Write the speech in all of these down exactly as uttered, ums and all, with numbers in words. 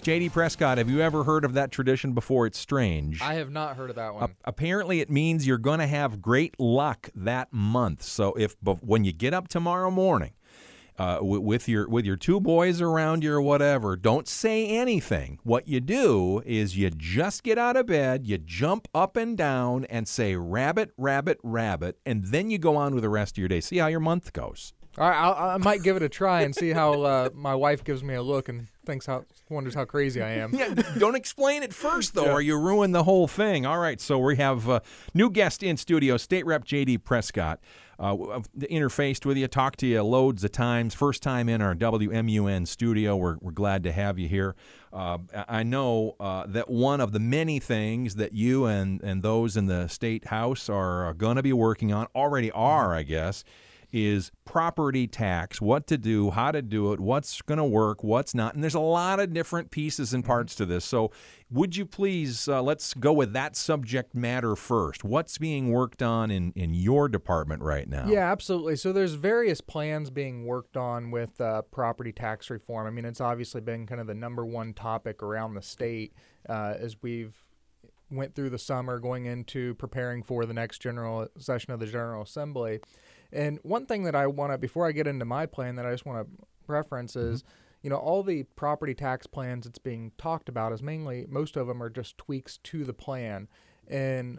J D Prescott, have you ever heard of that tradition before? It's strange. I have not heard of that one. Uh, apparently, it means you're going to have great luck that month. So if when you get up tomorrow morning, Uh, with your with your two boys around you or whatever, don't say anything. What you do is you just get out of bed, you jump up and down and say rabbit, rabbit, rabbit, and then you go on with the rest of your day. See how your month goes. All right, I'll, I might give it a try and see how uh, my wife gives me a look and thinks how wonders how crazy I am. Yeah, don't explain it first, though, Yeah. or you ruin the whole thing. All right, so we have a new guest in studio, State Rep J D Prescott. Uh, interfaced with you, talked to you loads of times. First time in our W M U N studio. We're, we're glad to have you here. Uh, I know uh, that one of the many things that you and, and those in the State House are going to be working on, already are, I guess, is property tax, what to do, how to do it, what's going to work, what's not. And there's a lot of different pieces and parts to this. So would you please, uh, let's go with that subject matter first. What's being worked on in, in your department right now? Yeah, absolutely. So there's various plans being worked on with uh, property tax reform. I mean, it's obviously been kind of the number one topic around the state uh, as we've went through the summer going into preparing for the next general session of the General Assembly. And one thing that I want to, before I get into my plan, that I just want to preference is, mm-hmm. you know, all the property tax plans that's being talked about is mainly, most of them are just tweaks to the plan. And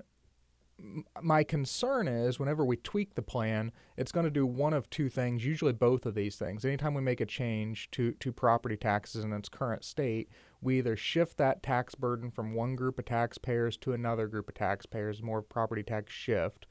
m- my concern is whenever we tweak the plan, it's going to do one of two things, usually both of these things. Anytime we make a change to, to property taxes in its current state, we either shift that tax burden from one group of taxpayers to another group of taxpayers, more property tax shift,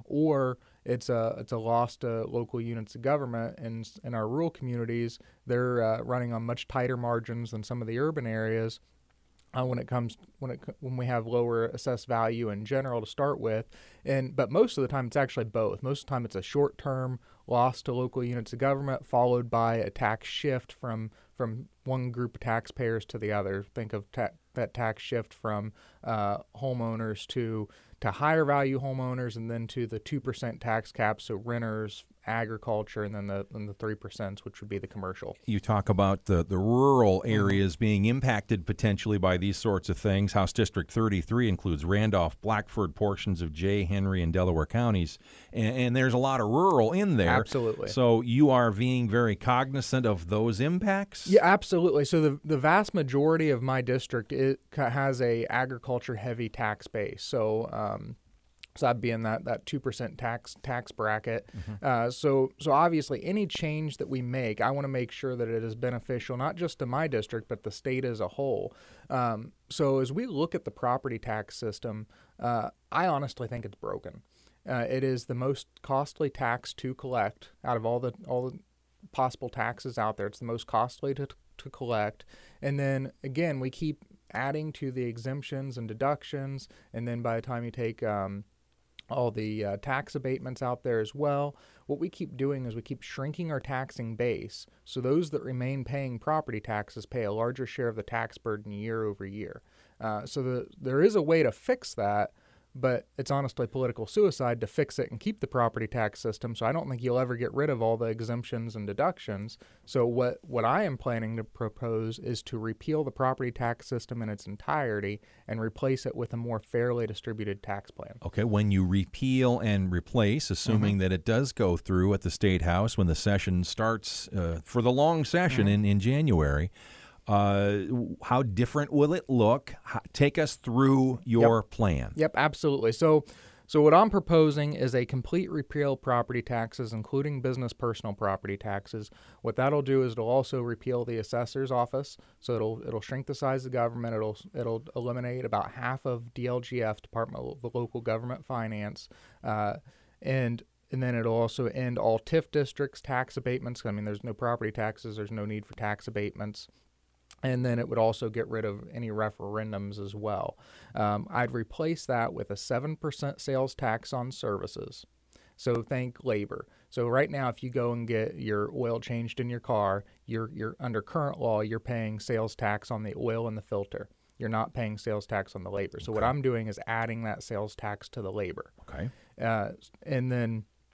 or it's a it's a loss to local units of government. And in our rural communities, they're uh, running on much tighter margins than some of the urban areas uh, when it comes when it when we have lower assessed value in general to start with. And but most of the time, it's actually both. Most of the time, it's a short-term loss to local units of government followed by a tax shift from from one group of taxpayers to the other. Think of ta- that tax shift from uh, homeowners to to higher value homeowners, and then to the two percent tax cap, so renters, agriculture, and then the and the three percent, which would be the commercial. You talk about the, the rural areas mm-hmm. being impacted potentially by these sorts of things. House District thirty-three includes Randolph, Blackford, portions of Jay, Henry, and Delaware counties, and, and there's a lot of rural in there. Absolutely. So you are being very cognizant of those impacts? Yeah, absolutely. So the the vast majority of my district it has a agriculture-heavy tax base. So um, so I'd be in that that two percent tax tax bracket. Mm-hmm. Uh, so so obviously any change that we make, I want to make sure that it is beneficial not just to my district but the state as a whole. Um, so as we look at the property tax system, uh, I honestly think it's broken. Uh, it is the most costly tax to collect out of all the all the possible taxes out there. It's the most costly to to collect. And then again, we keep adding to the exemptions and deductions, and then by the time you take um, all the uh, tax abatements out there as well, what we keep doing is we keep shrinking our taxing base, so those that remain paying property taxes pay a larger share of the tax burden year over year. Uh, so the, there is a way to fix that, but it's honestly political suicide to fix it and keep the property tax system. So I don't think you'll ever get rid of all the exemptions and deductions. So what, what I am planning to propose is to repeal the property tax system in its entirety and replace it with a more fairly distributed tax plan. Okay, when you repeal and replace, assuming mm-hmm. that it does go through at the State House when the session starts uh, for the long session mm-hmm. in, in January, Uh, how different will it look? How, take us through your yep. plan. Yep, absolutely. So so what I'm proposing is a complete repeal of property taxes, including business personal property taxes. What that'll do is it'll also repeal the assessor's office. So it'll it'll shrink the size of government. It'll it'll eliminate about half of D L G F, Department of Local Government Finance, uh, and And then it'll also end all T I F districts, tax abatements. I mean, there's no property taxes. There's no need for tax abatements. And then it would also get rid of any referendums as well. Um, I'd replace that with a seven percent sales tax on services. So think labor. So right now, if you go and get your oil changed in your car, you're, you're under current law, you're paying sales tax on the oil and the filter. You're not paying sales tax on the labor. So okay. what I'm doing is adding that sales tax to the labor. Okay. Uh, and then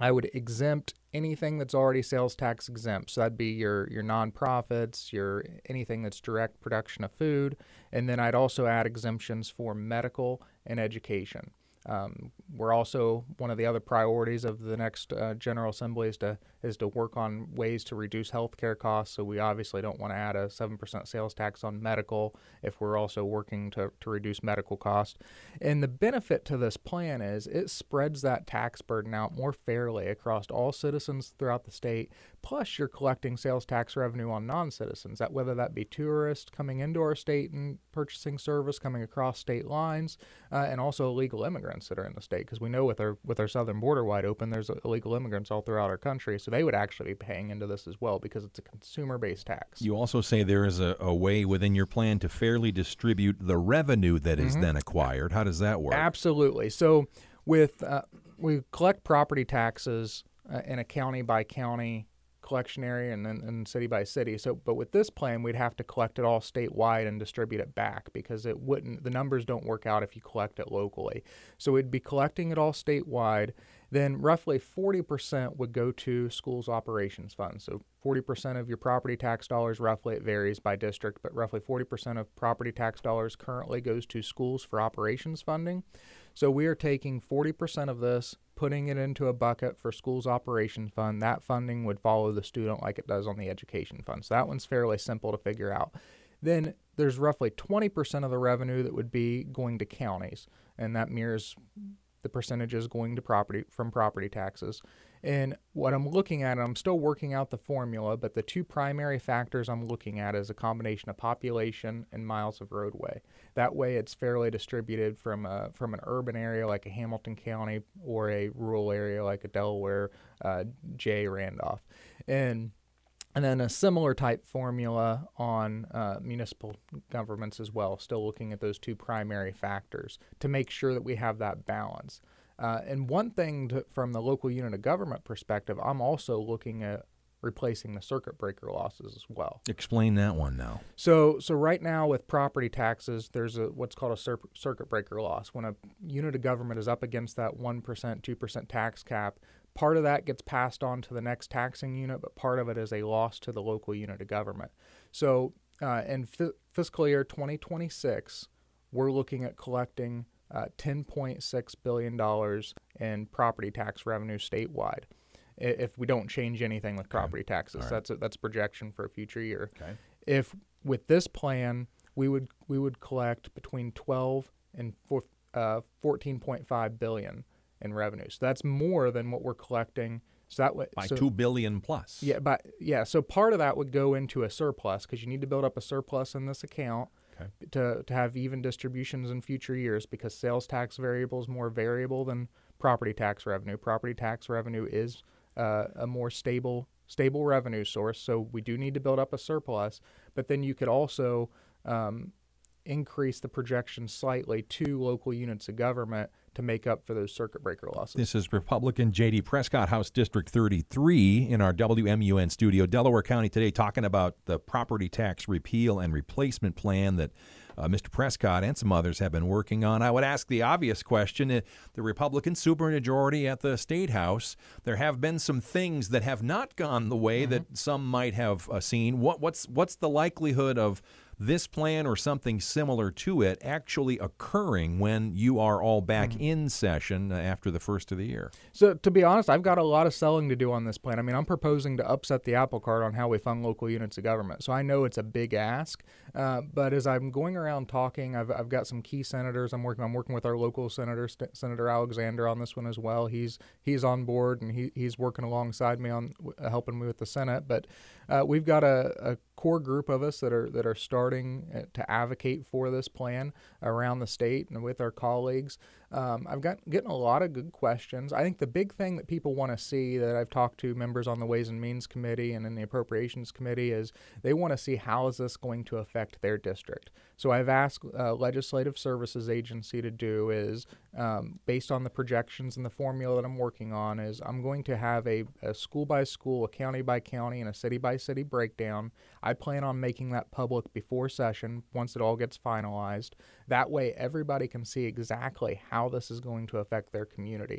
I would exempt anything that's already sales tax exempt. So that'd be your your nonprofits, your anything that's direct production of food, and then I'd also add exemptions for medical and education. Um, we're also, one of the other priorities of the next uh, General Assembly is to is to work on ways to reduce healthcare costs. So we obviously don't want to add a seven percent sales tax on medical if we're also working to, to reduce medical costs. And the benefit to this plan is it spreads that tax burden out more fairly across all citizens throughout the state. Plus, you're collecting sales tax revenue on non-citizens, that whether that be tourists coming into our state and purchasing service, coming across state lines, uh, and also illegal immigrants that are in the state, because we know with our with our southern border wide open, there's illegal immigrants all throughout our country, so they would actually be paying into this as well because it's a consumer-based tax. You also say there is a, a way within your plan to fairly distribute the revenue that is mm-hmm. then acquired. How does that work? Absolutely. So with uh, we collect property taxes uh, in a county by county collection area and then and city by city. So, but with this plan, we'd have to collect it all statewide and distribute it back because it wouldn't. The numbers don't work out if you collect it locally. So we'd be collecting it all statewide. Then roughly forty percent would go to schools operations funds. So forty percent of your property tax dollars, roughly, it varies by district, but roughly forty percent of property tax dollars currently goes to schools for operations funding. So we are taking forty percent of this, putting it into a bucket for schools operations fund. That funding would follow the student like it does on the education fund. So that one's fairly simple to figure out. Then there's roughly twenty percent of the revenue that would be going to counties, and that mirrors the percentages going to property from property taxes. And what I'm looking at, and I'm still working out the formula, but the two primary factors I'm looking at is a combination of population and miles of roadway. That way it's fairly distributed from a, from an urban area like a Hamilton County or a rural area like a Delaware, uh, J. Randolph. And And then a similar type formula on uh, municipal governments as well, still looking at those two primary factors to make sure that we have that balance. Uh, and one thing to, from the local unit of government perspective, I'm also looking at replacing the circuit breaker losses as well. Explain that one now. So so right now with property taxes, there's a what's called a cir- circuit breaker loss. When a unit of government is up against that one percent, two percent tax cap, part of that gets passed on to the next taxing unit, but part of it is a loss to the local unit of government. So uh, in f- fiscal year twenty twenty-six, we're looking at collecting uh, ten point six billion dollars in property tax revenue statewide if we don't change anything with property okay. taxes. Right. That's a, that's a projection for a future year. Okay. If with this plan, we would we would collect between twelve and four, uh, fourteen point five billion dollars in revenue. So that's more than what we're collecting. So that way, by so, two billion plus. Yeah, but yeah. So part of that would go into a surplus because you need to build up a surplus in this account okay. to to have even distributions in future years because sales tax variable is more variable than property tax revenue. Property tax revenue is uh, a more stable stable revenue source. So we do need to build up a surplus. But then you could also um, increase the projection slightly to local units of government to make up for those circuit breaker losses. This is Republican J D. Prescott, House District thirty-three, in our W M U N studio, Delaware County today, talking about the property tax repeal and replacement plan that uh, Mister Prescott and some others have been working on. I would ask the obvious question. Uh, the Republican supermajority at the State House, there have been some things that have not gone the way mm-hmm. that some might have uh, seen. What, what's, what's the likelihood of this plan or something similar to it actually occurring when you are all back mm-hmm. in session after the first of the year? So to be honest, I've got a lot of selling to do on this plan. I mean, I'm proposing to upset the apple cart on how we fund local units of government. So I know it's a big ask, uh, but as I'm going around talking, I've, I've got some key senators. I'm working. I'm working with our local senator, St- Senator Alexander, on this one as well. He's he's on board and he he's working alongside me on uh, helping me with the Senate. But uh, we've got a, a core group of us that are that are starting to advocate for this plan around the state and with our colleagues. Um, I've got getting a lot of good questions. I think the big thing that people want to see that I've talked to members on the Ways and Means Committee and in the Appropriations Committee is they want to see how is this going to affect their district. So I've asked uh, Legislative Services Agency to do is, um, based on the projections and the formula that I'm working on, is I'm going to have a, a school by school, a county by county, and a city by city breakdown. I plan on making that public before session once it all gets finalized. That way everybody can see exactly how this is going to affect their community.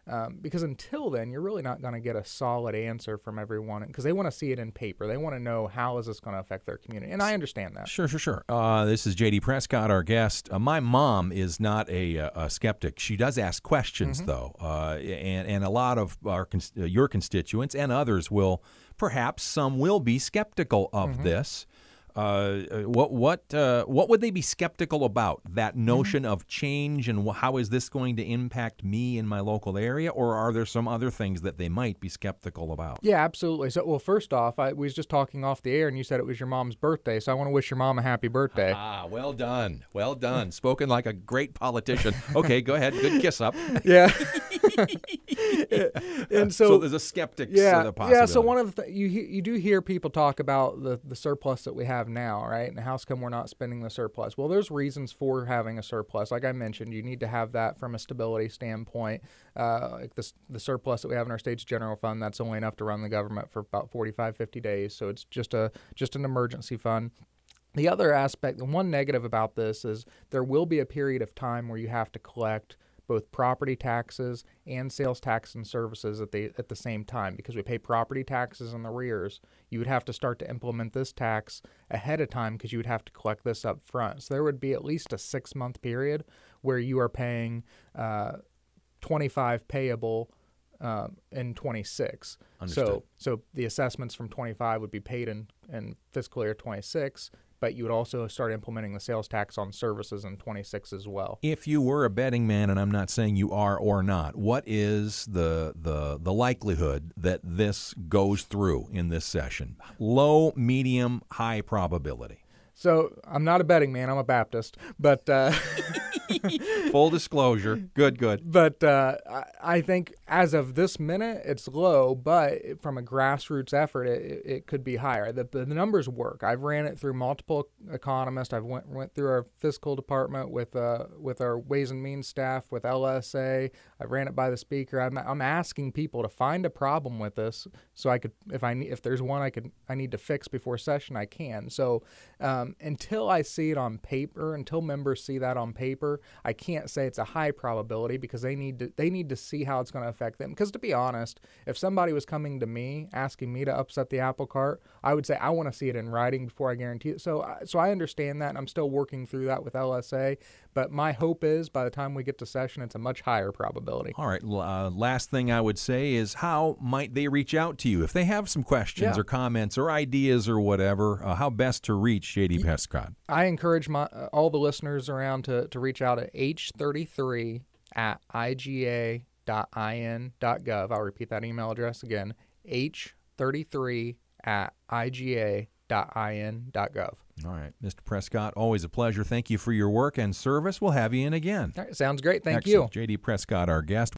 Um, because until then, you're really not going to get a solid answer from everyone because they want to see it in paper. They want to know how is this going to affect their community, and I understand that. Sure, sure, sure. Uh, this is J D Prescott, our guest. Uh, my mom is not a, a skeptic. She does ask questions, mm-hmm. though, uh, and and a lot of our cons- uh, your constituents and others will, perhaps some will be skeptical of mm-hmm. this. Uh, what what uh, what would they be skeptical about? That notion mm-hmm. of change and wh- how is this going to impact me in my local area, or are there some other things that they might be skeptical about? Yeah, absolutely. So, well, first off, I we was just talking off the air, and you said it was your mom's birthday, so I want to wish your mom a happy birthday. Ah, well done, well done. Spoken like a great politician. Okay, go ahead. Good kiss up. Yeah. And so, so there's a skeptic. Yeah, the possibility. yeah. So one of the th- you you do hear people talk about the the surplus that we have now, right? And how's come we're not spending the surplus? Well, there's reasons for having a surplus. Like I mentioned, you need to have that from a stability standpoint. Uh, like the the surplus that we have in our state's general fund, that's only enough to run the government for about forty-five, fifty days. So it's just a just an emergency fund. The other aspect, the one negative about this is there will be a period of time where you have to collect both property taxes and sales tax and services at the at the same time because we pay property taxes in the arrears. You would have to start to implement this tax ahead of time because you would have to collect this up front. So there would be at least a six-month period where you are paying uh, twenty-five payable um, in twenty-six. Understood. So so the assessments from twenty-five would be paid in, in fiscal year twenty-six. But you would also start implementing the sales tax on services in twenty-six as well. If you were a betting man, and I'm not saying you are or not, what is the the the likelihood that this goes through in this session? Low, medium, high probability. So I'm not a betting man. I'm a Baptist, but uh, full disclosure. Good, good. But uh, I think as of this minute, it's low. But from a grassroots effort, it, it could be higher. The, the numbers work. I've ran it through multiple economists. I've went went through our fiscal department with uh with our Ways and Means staff, with L S A. I ran it by the speaker. I'm I'm asking people to find a problem with this, so I could if I if there's one I could I need to fix before session, I can. So. Um, Until I see it on paper, until members see that on paper, I can't say it's a high probability because they need to they need to see how it's going to affect them. Because to be honest, if somebody was coming to me asking me to upset the apple cart, I would say I want to see it in writing before I guarantee it. So, so I understand that, and I'm still working through that with L S A. But my hope is by the time we get to session, it's a much higher probability. All right. Uh, last thing I would say is how might they reach out to you if they have some questions yeah. or comments or ideas or whatever? Uh, how best to reach J D Prescott? I encourage my uh, all the listeners around to, to reach out at H thirty-three at I G A dot I N dot gov. I'll repeat that email address again, H thirty-three at I G A dot I N dot gov. All right. Mister Prescott, always a pleasure. Thank you for your work and service. We'll have you in again. All right, sounds great. Thank Excellent. you. J D Prescott, our guest.